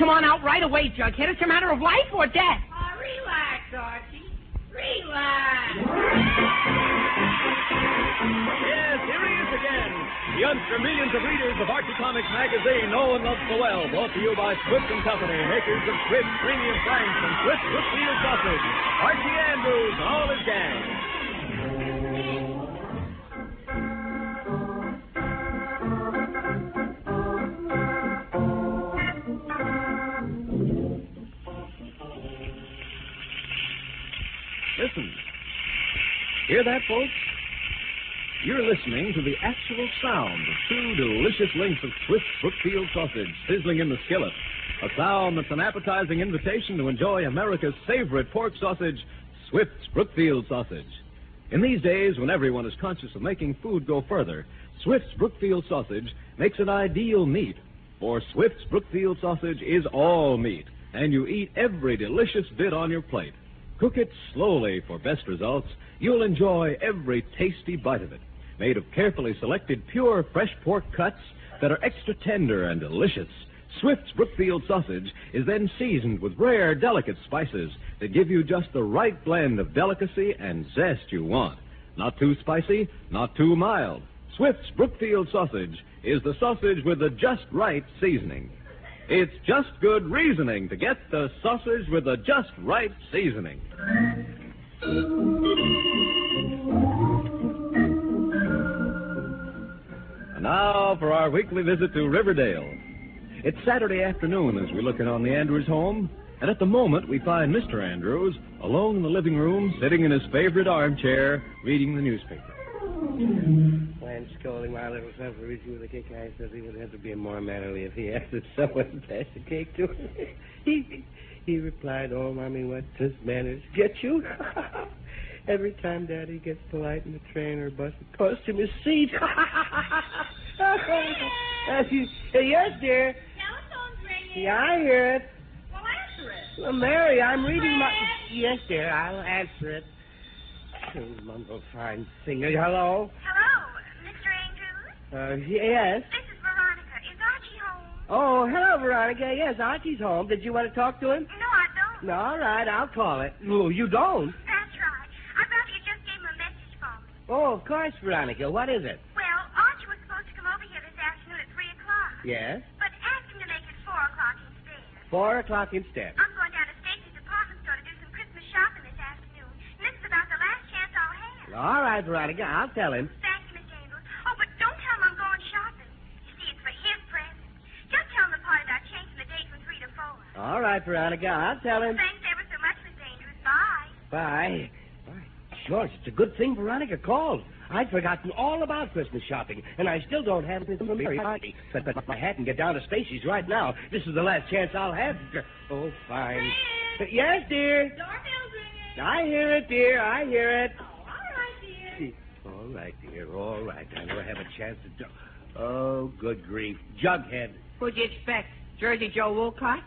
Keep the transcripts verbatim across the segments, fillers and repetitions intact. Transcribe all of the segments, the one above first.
come on out right away, Jughead. It's a matter of life or death. Oh, relax, Archie. Relax. Yes, here he is again. The youngster millions of readers of Archie Comics magazine know and love so well. Brought to you by Swift and Company, makers of Swift Premium Franks and Swift Brookfield Sausage. Archie Andrews and all his gang. Listen. Hear that, folks? You're listening to the actual sound of two delicious links of Swift Brookfield sausage sizzling in the skillet. A sound that's an appetizing invitation to enjoy America's favorite pork sausage, Swift's Brookfield sausage. In these days, when everyone is conscious of making food go further, Swift's Brookfield sausage makes an ideal meat. For Swift's Brookfield sausage is all meat, and you eat every delicious bit on your plate. Cook it slowly for best results. You'll enjoy every tasty bite of it. Made of carefully selected pure fresh pork cuts that are extra tender and delicious. Swift's Brookfield sausage is then seasoned with rare, delicate spices that give you just the right blend of delicacy and zest you want. Not too spicy, not too mild. Swift's Brookfield sausage is the sausage with the just right seasoning. It's just good reasoning to get the sausage with the just right seasoning. And now for our weekly visit to Riverdale. It's Saturday afternoon as we look in on the Andrews home, and at the moment we find Mister Andrews alone in the living room, sitting in his favorite armchair, reading the newspaper. When scolding my little son for reaching with a cake, I said he would have to be more mannerly if he asked if someone to pass the cake to him. he, he replied, "Oh, Mommy, what does manners get you?" Every time Daddy gets polite in the train or bus, it costs him his seat. uh, yes, dear. Telephone's ringing. Yeah, I hear it. Well, answer it. Well, Mary, I'm reading my... Yes, dear, I'll answer it. Oh, mumble fine singer. Hello? Hello, Mister Andrews? Uh, yes? This is Veronica. Is Archie home? Oh, hello, Veronica. Yes, Archie's home. Did you want to talk to him? No, I don't. No, all right, I'll call it. Oh, you don't? That's right. I thought you just gave him a message for me. Oh, of course, Veronica. What is it? Well, Archie was supposed to come over here this afternoon at three o'clock. Yes? But ask him to make it four o'clock instead. Four o'clock instead. I'm going down to Stacy's department store to do some Christmas shopping this afternoon. And this is about the last chance I'll have. All right, Veronica, I'll tell him. Thank you, Miss Andrews. Oh, but don't tell him I'm going shopping. You see, it's for his present. Just tell him the party about changing the date from three to four. All right, Veronica, I'll tell him. Thanks ever so much, Miss Andrews. Bye. Bye. Bye. George, it's a good thing Veronica called. I'd forgotten all about Christmas shopping, and I still don't have it from Mary. But, but my hat and get down to Stacy's right now. This is the last chance I'll have. Oh, fine. Fred! Yes, dear. Doorbell's ringing. I hear it, dear. I hear it. Oh, all right, dear. All right, dear. All right. I never have a chance to do... Oh, good grief. Jughead. What'd you expect? Jersey Joe Wolcott?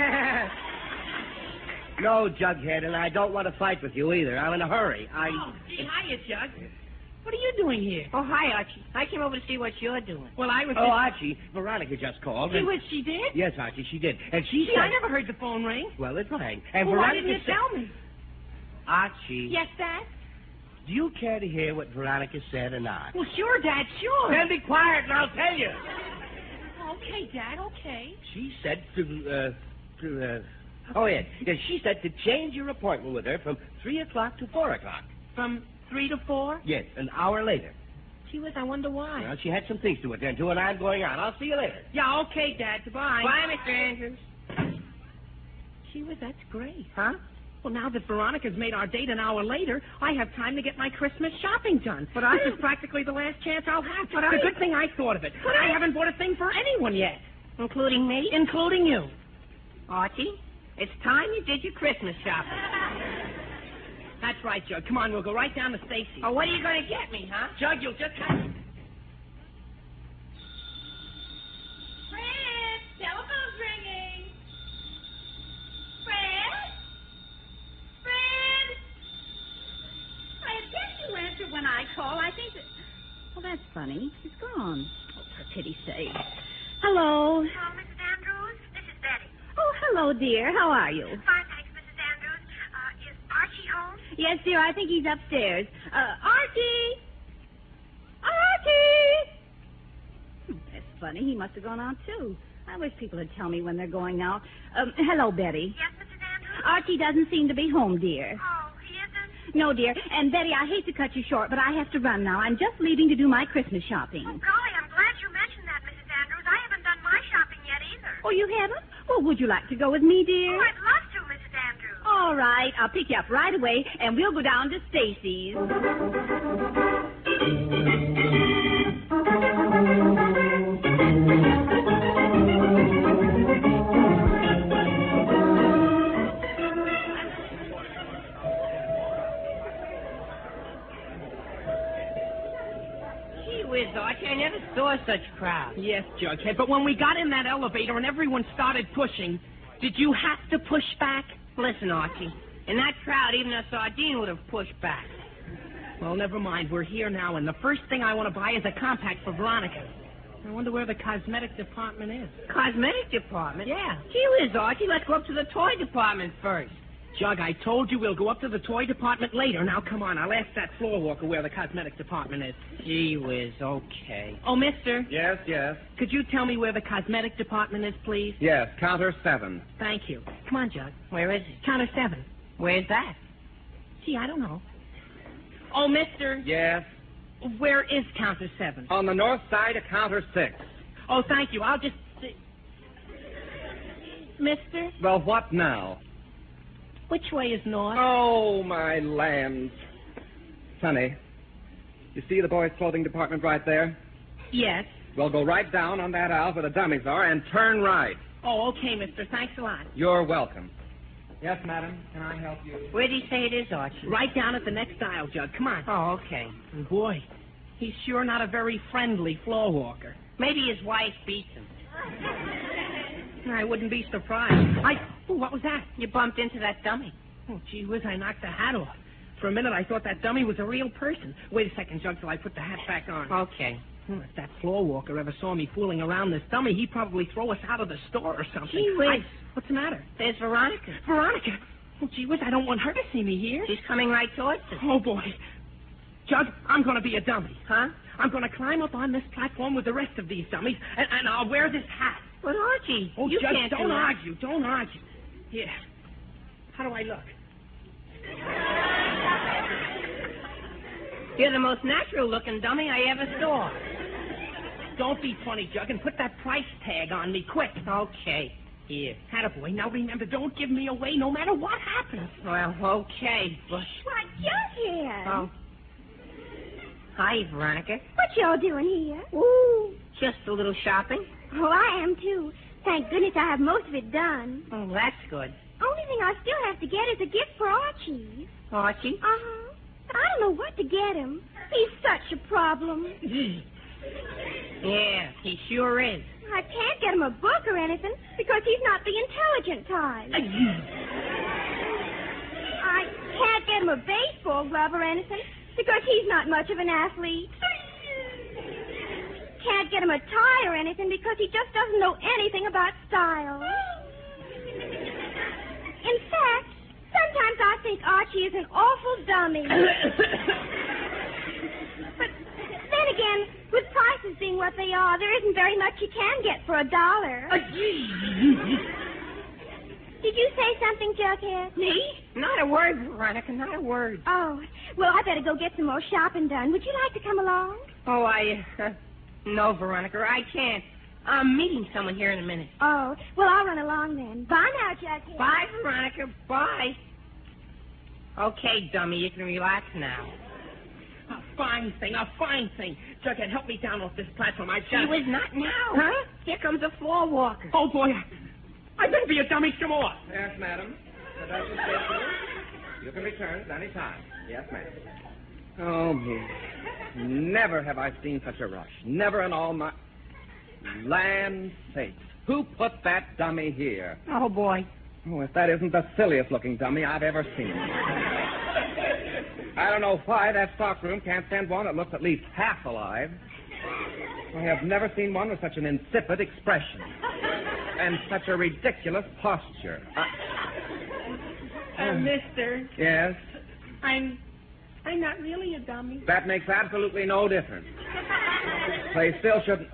No, Jughead, and I don't want to fight with you either. I'm in a hurry. I... Oh, gee, hiya, Jug. What are you doing here? Oh, hi, Archie. I came over to see what you're doing. Well, I was... Oh, Archie, Veronica just called. See and- what she did? Yes, Archie, she did. And she Gee, said... I never heard the phone ring. Well, it rang. And Well, why Veronica didn't you said... tell me? Archie, Yes, Dad? do you care to hear what Veronica said or not? Well, sure, Dad, sure. Then be quiet and I'll tell you. Okay, Dad, okay. She said to, uh, to, uh... Oh, yes. yes. She said to change your appointment with her from three o'clock to four o'clock. From three to four? Yes, an hour later. Gee whiz, I wonder why. Well, she had some things to attend to, and I'm going out. I'll see you later. Yeah, okay, Dad. Goodbye. Bye, Mister Andrews. Gee whiz, that's great. Huh? Well, now that Veronica's made our date an hour later, I have time to get my Christmas shopping done. But this I... is practically the last chance I'll have. But it's I... a good thing I thought of it. But I... I haven't bought a thing for anyone yet. Including me? Including you. Archie, it's time you did your Christmas shopping. That's right, Jug. Come on, we'll go right down to Stacy's. Oh, what are you going to get me, huh? Jug, you'll just have... Fred, telephone's ringing. Fred? Fred? I guess you answer when I call. I think that... Well, that's funny. He's gone. Oh, for pity's sake. Hello. Hello, Missus Andrews. This is Betty. Oh, hello, dear. How are you? Fine, thanks, Missus Andrews. Uh, is Archie home? Yes, dear, I think he's upstairs. Uh, Archie! Archie! Hmm, that's funny. He must have gone out, too. I wish people would tell me when they're going out. Um, hello, Betty. Yes, Missus Andrews? Archie doesn't seem to be home, dear. Oh, he isn't? No, dear. And, Betty, I hate to cut you short, but I have to run now. I'm just leaving to do my Christmas shopping. Oh, golly, I'm glad you mentioned that, Missus Andrews. I haven't done my shopping yet either. Oh, you haven't? Well, would you like to go with me, dear? Oh, I'd love to, Missus Andrews. All right. I'll pick you up right away, and we'll go down to Stacy's. Archie, I never saw such crowds. Yes, Jughead, but when we got in that elevator and everyone started pushing, did you have to push back? Listen, Archie, in that crowd, even a sardine would have pushed back. Well, never mind. We're here now, and the first thing I want to buy is a compact for Veronica. I wonder where the cosmetic department is. Cosmetic department? Yeah. Gee whiz, Archie, let's go up to the toy department first. Jug, I told you we'll go up to the toy department later. Now, come on. I'll ask that floor walker where the cosmetic department is. Gee whiz, okay. Oh, mister. Yes, yes. Could you tell me where the cosmetic department is, please? Yes, counter seven. Thank you. Come on, Jug. Where is it? Counter seven. Where's that? Gee, I don't know. Oh, mister. Yes. Where is counter seven? On the north side of counter six. Oh, thank you. I'll just... Mister? Well, what now? Which way is north? Oh, my lambs. Sonny, you see the boys' clothing department right there? Yes. Well, go right down on that aisle where the dummies are and turn right. Oh, okay, mister. Thanks a lot. You're welcome. Yes, madam. Can I help you? Where'd he say it is, Archie? Right down at the next aisle, Jug. Come on. Oh, okay. And boy, he's sure not a very friendly floor walker. Maybe his wife beats him. I wouldn't be surprised. I... Oh, what was that? You bumped into that dummy. Oh, gee whiz, I knocked the hat off. For a minute, I thought that dummy was a real person. Wait a second, Jug, till I put the hat back on. Okay. Hmm, if that floor walker ever saw me fooling around this dummy, he'd probably throw us out of the store or something. Gee whiz. I... What's the matter? There's Veronica. Veronica? Oh, gee whiz, I don't want her to see me here. She's coming right towards us. Oh, boy. Jug, I'm going to be a dummy. Huh? I'm going to climb up on this platform with the rest of these dummies, and, and I'll wear this hat. But, Archie, Oh, you Judge, can't don't do that. argue. Don't argue. Here. How do I look? You're the most natural-looking dummy I ever saw. Don't be funny, Jug, and put that price tag on me quick. Okay. Here. Attaboy. Now remember, don't give me away no matter what happens. Well, okay, but... Why, Jughead. Oh. Hi, Veronica. What y'all doing here? Ooh, just a little shopping. Oh, I am, too. Thank goodness I have most of it done. Oh, that's good. Only thing I still have to get is a gift for Archie. Archie? Uh-huh. I don't know what to get him. He's such a problem. Yeah, he sure is. I can't get him a book or anything because he's not the intelligent type. I can't get him a baseball glove or anything because he's not much of an athlete. Can't get him a tie or anything because he just doesn't know anything about style. In fact, sometimes I think Archie is an awful dummy. But then again, with prices being what they are, there isn't very much you can get for a dollar. Did you say something, Jughead? Me? Not a word, Veronica, not a word. Oh, well, I better go get some more shopping done. Would you like to come along? Oh, I... Uh, no, Veronica, I can't. I'm meeting someone here in a minute. Oh, well, I'll run along then. Bye now, Jughead. Bye, Veronica. Bye. Okay, dummy, you can relax now. A fine thing, a fine thing. Jughead, help me down off this platform. I've She got... was not now. Huh? Here comes a floor walker. Oh, boy. I better be a dummy some more. Yes, madam. The Duchess says so. You can return at any time. Yes, ma'am. Oh, me. Never have I seen such a rush. Never in all my... Land sakes. Who put that dummy here? Oh, boy. Oh, if that isn't the silliest-looking dummy I've ever seen. I don't know why that stockroom can't send one that looks at least half alive. I have never seen one with such an insipid expression. And such a ridiculous posture. Uh, Uh, mister, yes? I'm... I'm not really a dummy. That makes absolutely no difference. They still shouldn't...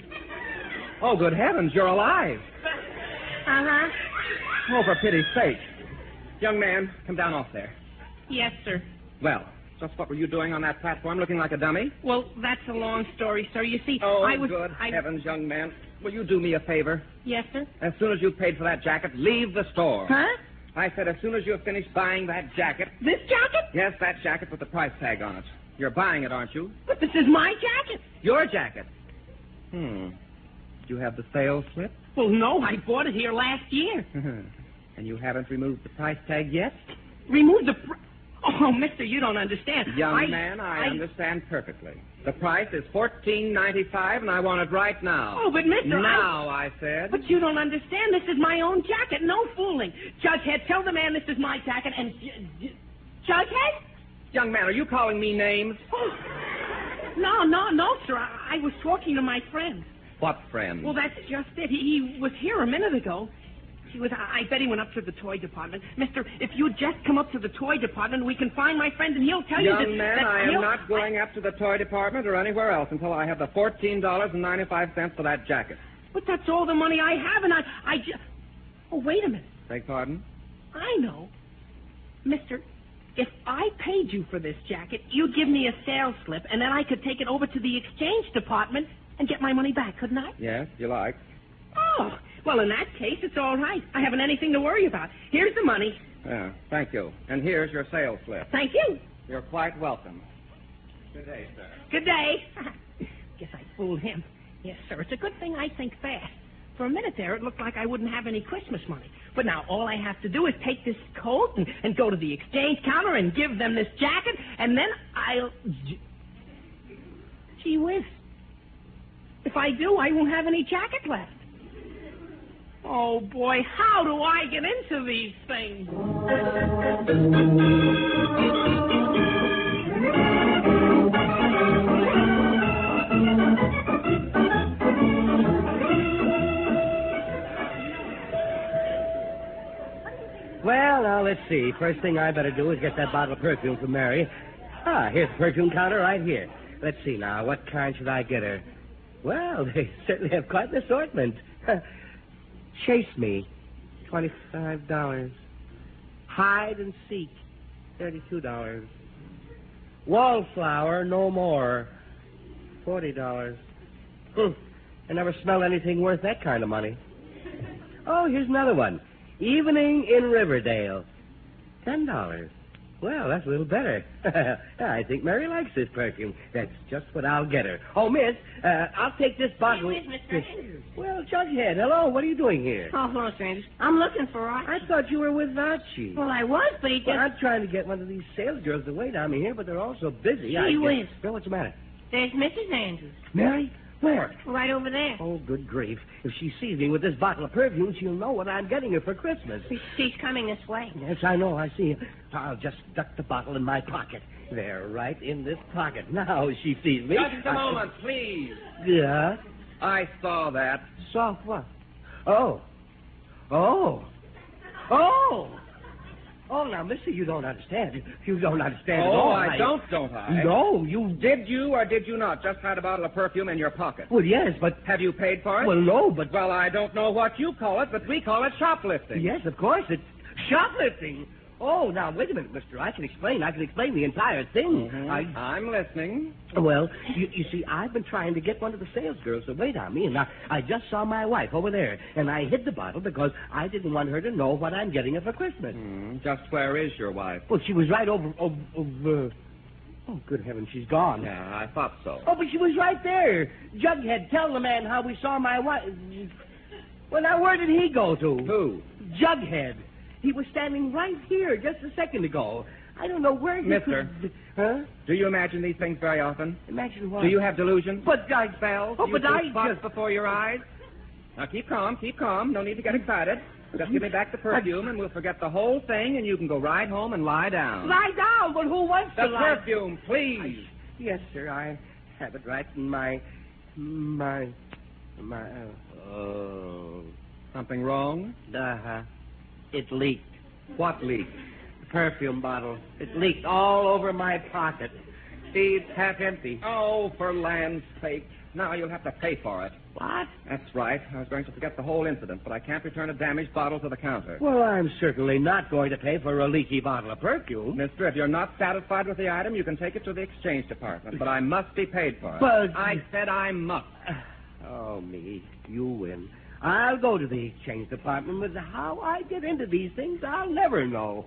Oh, good heavens, you're alive. Uh-huh. Oh, for pity's sake. Young man, come down off there. Yes, sir. Well, just what were you doing on that platform, looking like a dummy? Well, that's a long story, sir. You see, Oh, I was... good I... heavens, young man. Will you do me a favor? Yes, sir? As soon as you've paid for that jacket, leave the store. Huh? I said as soon as you've finished buying that jacket... This jacket? Yes, that jacket with the price tag on it. You're buying it, aren't you? But this is my jacket. Your jacket. Hmm. Do you have the sales slip? Well, no, I bought it here last year. And you haven't removed the price tag yet? Remove the... Pr- oh, mister, you don't understand. Young I, man, I, I understand perfectly. The price is fourteen ninety-five, and I want it right now. Oh, but mister, Now, I... I said. But you don't understand. This is my own jacket. No fooling. Jughead, tell the man this is my jacket, and... Jughead? Young man, are you calling me names? Oh. No, no, no, sir. I, I was talking to my friend. What friend? Well, that's just it. He, he was here a minute ago. He was. I, I bet he went up to the toy department. Mister, if you'd just come up to the toy department, we can find my friend, and he'll tell Young you that... man, that I am he'll- not going up to the toy department or anywhere else until I have the fourteen dollars and ninety-five cents for that jacket. But that's all the money I have, and I... I just... Oh, wait a minute. Beg pardon? I know. Mister, if I paid you for this jacket, you'd give me a sales slip, and then I could take it over to the exchange department and get my money back, couldn't I? Yes, you like. Oh, well, in that case, it's all right. I haven't anything to worry about. Here's the money. Yeah, thank you. And here's your sales slip. Thank you. You're quite welcome. Good day, sir. Good day. Guess I fooled him. Yes, sir. It's a good thing I think fast. For a minute there, it looked like I wouldn't have any Christmas money. But now all I have to do is take this coat and, and go to the exchange counter and give them this jacket, and then I'll... Gee whiz. If I do, I won't have any jacket left. Oh, boy, how do I get into these things? Well, now, let's see. First thing I better do is get that bottle of perfume for Mary. Ah, here's the perfume counter right here. Let's see now. What kind should I get her? Well, they certainly have quite an assortment. Chase Me, twenty-five dollars. Hide and Seek, thirty-two dollars. Wallflower, No More, forty dollars. Hmm. I never smelled anything worth that kind of money. Oh, here's another one. Evening in Riverdale, ten dollars. Well, that's a little better. I think Mary likes this perfume. That's just what I'll get her. Oh, miss, uh, I'll take this bottle. Hey, Mister Andrews. Well, Jughead, hello. What are you doing here? Oh, hello, strangers. I'm looking for Archie. I thought you were with Archie. Well, I was, but he just... Well, I'm trying to get one of these sales girls to wait on me here, but they're all so busy. Gee I guess- whiz. Well, what's the matter? There's Missus Andrews. Mary? Where? Right over there. Oh, good grief. If she sees me with this bottle of perfume, she'll know what I'm getting her for Christmas. She's coming this way. Yes, I know. I see. I'll just duck the bottle in my pocket. There, right in this pocket. Now she sees me. Just a I- moment, please. Yeah? I saw that. Saw what? Oh. Oh. Oh. Oh, now, mister, you don't understand. You don't understand at Oh, all. I don't, don't I? No, you... Did you or did you not just hide a bottle of perfume in your pocket? Well, yes, but... Have you paid for it? Well, no, but... Well, I don't know what you call it, but we call it shoplifting. Yes, of course, it's shoplifting. Oh, now, wait a minute, mister. I can explain. I can explain the entire thing. Mhm. I... I'm listening. Well, you, you see, I've been trying to get one of the sales girls to wait on me, and I, I just saw my wife over there, and I hid the bottle because I didn't want her to know what I'm getting her for Christmas. Hmm. Just where is your wife? Well, she was right over... over, over oh, good heavens, she's gone. Yeah, I thought so. Oh, but she was right there. Jughead, tell the man how we saw my wife. Well, now, where did he go to? Who? Jughead. He was standing right here just a second ago. I don't know where he Mister. could... Huh? Do you imagine these things very often? Imagine what? Do you have delusions? But I... Spells? Oh, Do you but see I spots just... before your eyes? Now, keep calm, keep calm. No need to get excited. Just give me back the perfume, and we'll forget the whole thing, and you can go right home and lie down. Lie down, but who wants The to lie? perfume, please. I- Yes, sir, I have it right in my... my... my... Oh... Something wrong? Uh-huh. It leaked. What leaked? The perfume bottle. It leaked all over my pocket. See, it's half empty. Oh, for land's sake. Now you'll have to pay for it. What? That's right. I was going to forget the whole incident, but I can't return a damaged bottle to the counter. Well, I'm certainly not going to pay for a leaky bottle of perfume. Mister, if you're not satisfied with the item, you can take it to the exchange department, but I must be paid for it. But... I said I must. Oh, me. You win. I'll go to the exchange department, but how I get into these things, I'll never know.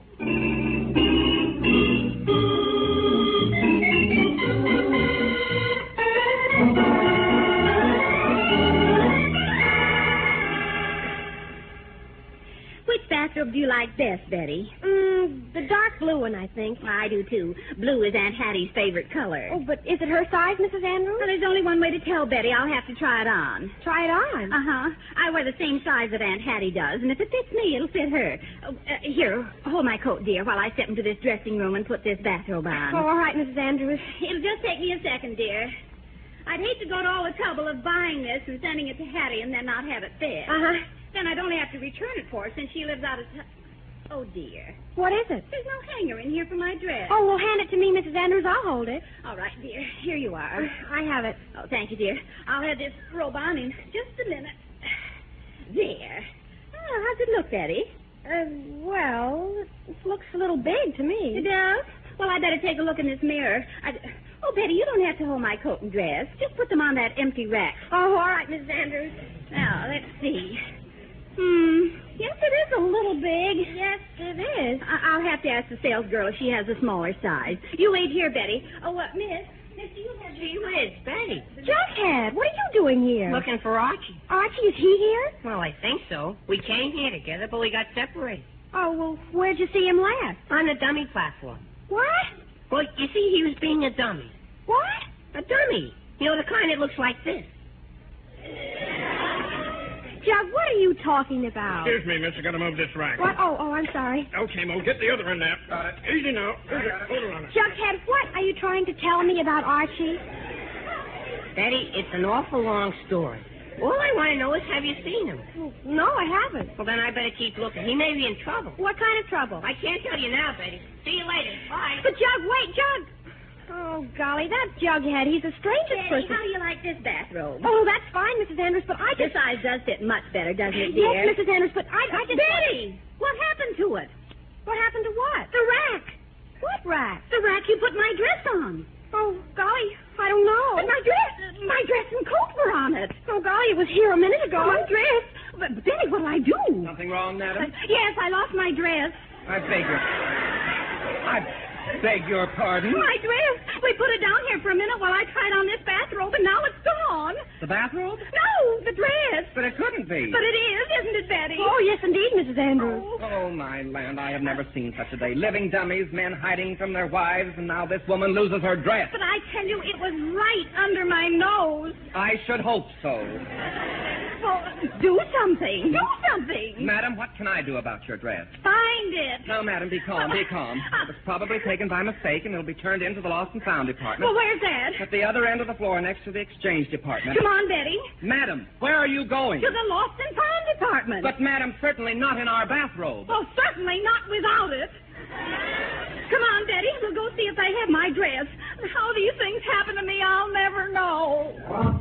Which bathrobe do you like best, Betty? Mm, the dark blue one, I think. I do, too. Blue is Aunt Hattie's favorite color. Oh, but is it her size, Missus Andrews? Well, there's only one way to tell, Betty. I'll have to try it on. Try it on. Uh-huh. I wear the same size that Aunt Hattie does, and if it fits me, it'll fit her. Oh, uh, here, hold my coat, dear, while I step into this dressing room and put this bathrobe on. Oh, all right, Missus Andrews. It'll just take me a second, dear. I'd hate to go to all the trouble of buying this and sending it to Hattie and then not have it fit. Uh-huh. Then I'd only have to return it for her since she lives out of town. Oh, dear. What is it? There's no hanger in here for my dress. Oh, well, hand it to me, Missus Andrews. I'll hold it. All right, dear. Here you are. I have it. Oh, thank you, dear. I'll have this robe on in just a minute. There. Oh, how's it look, Betty? Uh, well, it looks a little big to me. It does? Well, I better take a look in this mirror. I... Oh, Betty, you don't have to hold my coat and dress. Just put them on that empty rack. Oh, all right, Missus Andrews. Now, let's see. Hmm. Yes, it is a little big. Yes, it is. I- I'll have to ask the sales girl if she has a smaller size. You wait here, Betty. Oh, what, Miss? Miss, do you have... Gee whiz, Betty. Jughead, what are you doing here? Looking for Archie. Archie, is he here? Well, I think so. We came here together, but we got separated. Oh, well, where'd you see him last? On the dummy platform. What? Well, you see, he was being a dummy. What? A dummy. You know, the kind that looks like this. Jug, what are you talking about? Excuse me, miss. I gotta move this rack. What? Oh, oh, I'm sorry. Okay, Mo. Get the other end there. Got it. Easy now. Easy. Hold on. Jughead, what are you trying to tell me about Archie? Betty, it's an awful long story. All I want to know is, have you seen him? No, I haven't. Well, then I better keep looking. He may be in trouble. What kind of trouble? I can't tell you now, Betty. See you later. Bye. But, Jug, wait, Jug. Oh, golly, that Jughead, he's the strangest Betty, person. how do you like this bathrobe? Oh, that's fine, Missus Andrews, but I This just... size does fit much better, doesn't it, dear? Yes, Missus Andrews, but I, I just... Betty! What happened to it? What happened to what? The rack. What rack? The rack you put my dress on. Oh, golly, I don't know. But my dress, my dress and coat were on it. Oh, golly, it was here a minute ago. My dress. But, Betty, what'll I do? Something wrong, madam? Yes, I lost my dress. I beg your... I beg your pardon? My dress. We put it down here for a minute while I tried on this bathrobe, and now it's gone. The bathrobe? No, the dress. But it couldn't be. But it is, isn't it, Betty? Oh, yes, indeed, Missus Andrews. Oh, oh, my land, I have never seen such a day. Living dummies, men hiding from their wives, and now this woman loses her dress. But I tell you, it was right under my nose. I should hope so. Well, do something. Do something. Madam, what can I do about your dress? Find it. No, madam, be calm, be calm. It was probably taken by mistake, and it'll be turned into the lost and found department. Well, where's that? At the other end of the floor next to the exchange department. Come on, Betty. Madam, where are you going? To the lost and found department. But, madam, certainly not in our bathrobe. Oh, certainly not without it. Come on, Betty. We'll go see if I have my dress. How these things happen to me, I'll never know.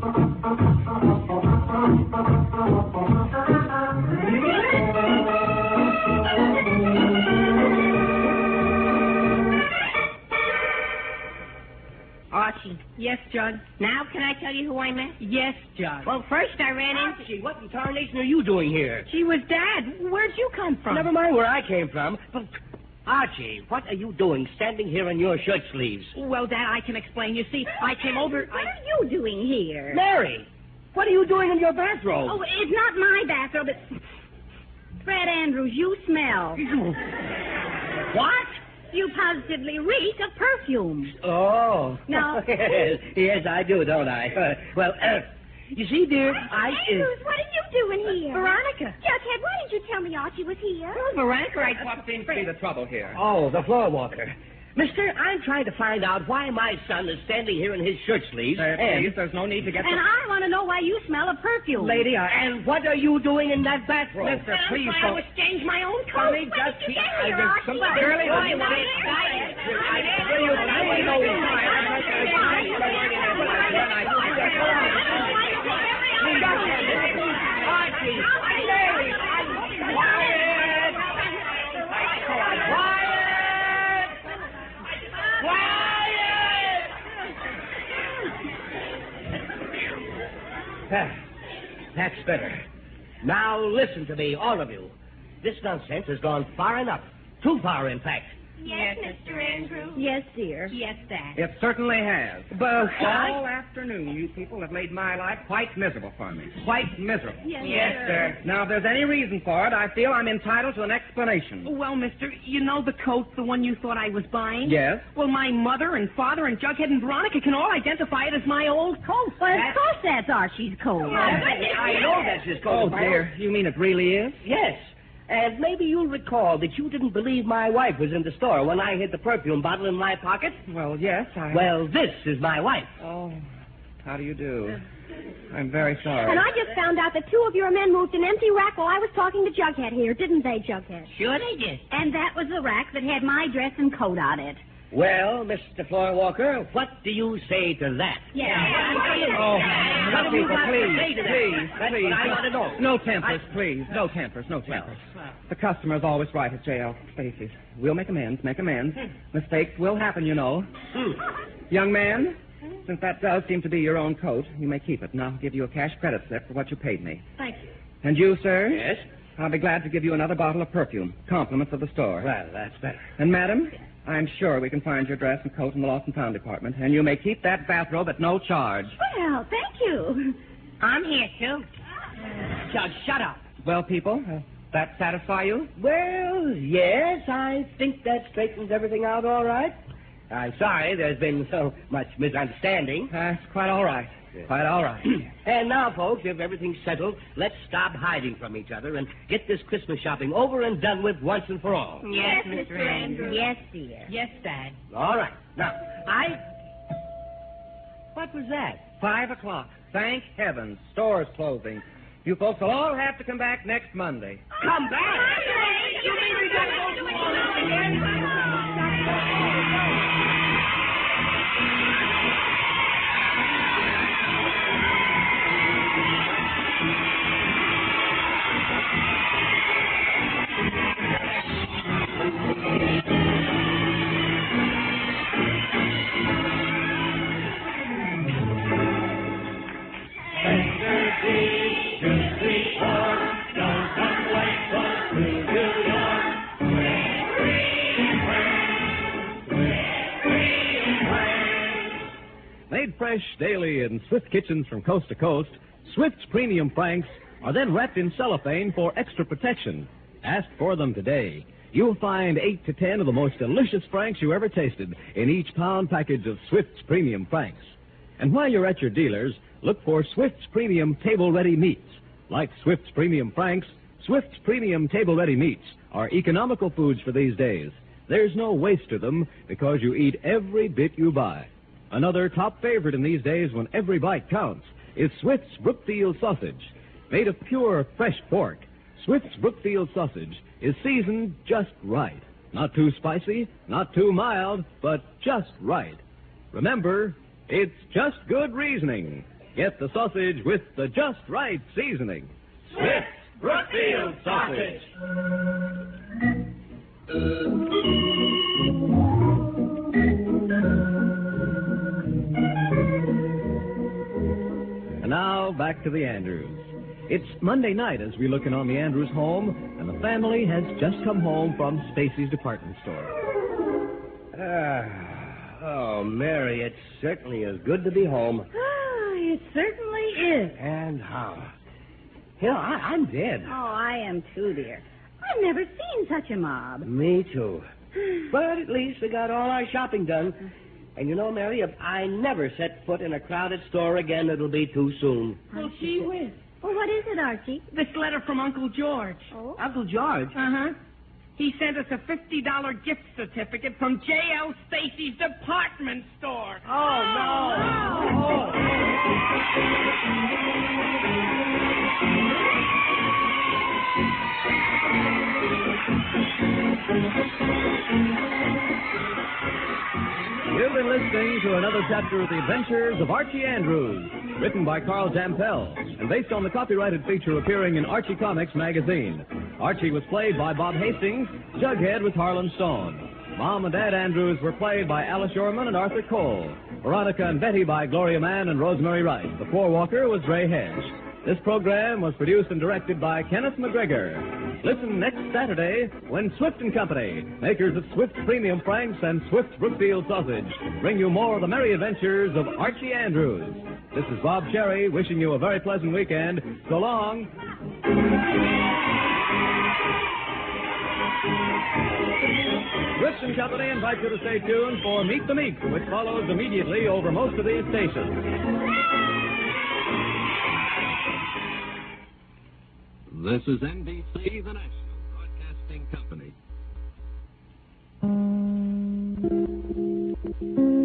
Archie. Yes, Judge. Now can I tell you who I met? Yes, Judge. Well, first I ran into... Archie, what in tarnation are you doing here? She was Dad. Where'd you come from? Never mind where I came from. But, Archie, what are you doing standing here in your shirt sleeves? Well, Dad, I can explain. You see, I came over... What I... are you doing here? Mary, what are you doing in your bathrobe? Oh, it's not my bathrobe. It's... Fred Andrews, you smell. What? You positively reek of perfume. Oh. No. yes, yes, I do, don't I? Uh, well, uh, you see, dear, I... Andrews, what are you doing here? Veronica. Jughead, why didn't you tell me Archie was here? Well, Veronica, I... What seems to be the trouble here? Oh, the floor walker. Mister, I'm trying to find out why my son is standing here in his shirt sleeves. Uh, and, please, there's no need to get... And the... I want to know why you smell of perfume. Lady, I... and what are you doing in that bathroom? Mister, I'm please trying don't... to exchange my own coat. Honey, just keep... Here, I Archie. just... Girlie, Why, listen, why, please. why, I tell you, I want to know Ah, that's better. Now listen to me, all of you. This nonsense has gone far enough. Too far, in fact. Yes, Mister Andrews. Yes, dear. Yes, Dad. It certainly has. But All afternoon, you people have made my life quite miserable for me. Quite miserable. Yes, Yes, sir. Now, if there's any reason for it, I feel I'm entitled to an explanation. Well, mister, you know the coat, the one you thought I was buying? Yes? Well, my mother and father and Jughead and Veronica can all identify it as my old coat. Well, of course that's Archie's coat. I know that's his coat. Oh, dear. You mean it really is? Yes. And maybe you'll recall that you didn't believe my wife was in the store when I hid the perfume bottle in my pocket. Well, yes, I... Well, this is my wife. Oh, how do you do? I'm very sorry. And I just found out that two of your men moved an empty rack while I was talking to Jughead here, didn't they, Jughead? Sure they did. And that was the rack that had my dress and coat on it. Well, Mister Floorwalker, what do you say to that? Yeah. Oh, What have you people, got to please, say to that? please, That's please. what I want to know. No tempers, please. No tempers, no tempers. The customer's always right at J L Stacy's. We'll make amends, make amends. Mistakes will happen, you know. Hmm. Young man, since that does seem to be your own coat, you may keep it, and I'll give you a cash credit slip for what you paid me. Thank you. And you, sir? Yes? I'll be glad to give you another bottle of perfume. Compliments of the store. Well, that's better. And, madam, I'm sure we can find your dress and coat in the lost and found department, and you may keep that bathrobe at no charge. Well, thank you. I'm here, too. Judge, shut up. Well, people, uh, that satisfy you? Well, yes, I think that straightens everything out all right. I'm sorry there's been so much misunderstanding. That's quite all right. Quite all right. And now, folks, if everything's settled, let's stop hiding from each other and get this Christmas shopping over and done with once and for all. Yes, Mister Andrews. Yes, dear. Yes, Dad. All right. Now, I... What was that? Five o'clock. Thank heavens. Store's closing. You folks will all have to come back next Monday. Come back! You mean we gotta go to it again? Made fresh daily in Swift kitchens from coast to coast, Swift's premium franks are then wrapped in cellophane for extra protection. Ask for them today. You'll find eight to ten of the most delicious franks you ever tasted in each pound package of Swift's premium franks. And while you're at your dealers, look for Swift's premium table-ready meats. Like Swift's premium franks, Swift's premium table-ready meats are economical foods for these days. There's no waste to them because you eat every bit you buy. Another top favorite in these days when every bite counts is Swift's Brookfield sausage. Made of pure, fresh pork, Swift's Brookfield sausage is seasoned just right. Not too spicy, not too mild, but just right. Remember, it's just good reasoning. Get the sausage with the just right seasoning. Swift's Brookfield sausage. And now, back to the Andrews. It's Monday night as we look in on the Andrews home, and the family has just come home from Stacy's department store. Ah, oh, Mary, it certainly is good to be home. Ah, it certainly is. And how? You know, I, I'm dead. Oh, I am too, dear. I've never seen such a mob. Me too. But at least we got all our shopping done. And you know, Mary, if I never set foot in a crowded store again, it'll be too soon. Well, gee whiz. Well, what is it, Archie? This letter from Uncle George. Oh? Uncle George? Uh-huh. He sent us a fifty dollar gift certificate from J L. Stacy's department store. Oh, no. Oh. You've been listening to another chapter of the Adventures of Archie Andrews, written by Carl Jampel, and based on the copyrighted feature appearing in Archie Comics magazine. Archie was played by Bob Hastings. Jughead was Harlan Stone. Mom and Dad Andrews were played by Alice Yorman and Arthur Cole. Veronica and Betty by Gloria Mann and Rosemary Wright. The floor walker was Ray Hedge. This program was produced and directed by Kenneth McGregor. Listen next Saturday when Swift and Company, makers of Swift Premium Franks and Swift Brookfield Sausage, bring you more of the merry adventures of Archie Andrews. This is Bob Cherry wishing you a very pleasant weekend. So long. Swift and Company invite you to stay tuned for Meet the Meek, which follows immediately over most of these stations. This is N B C, the National Broadcasting Company.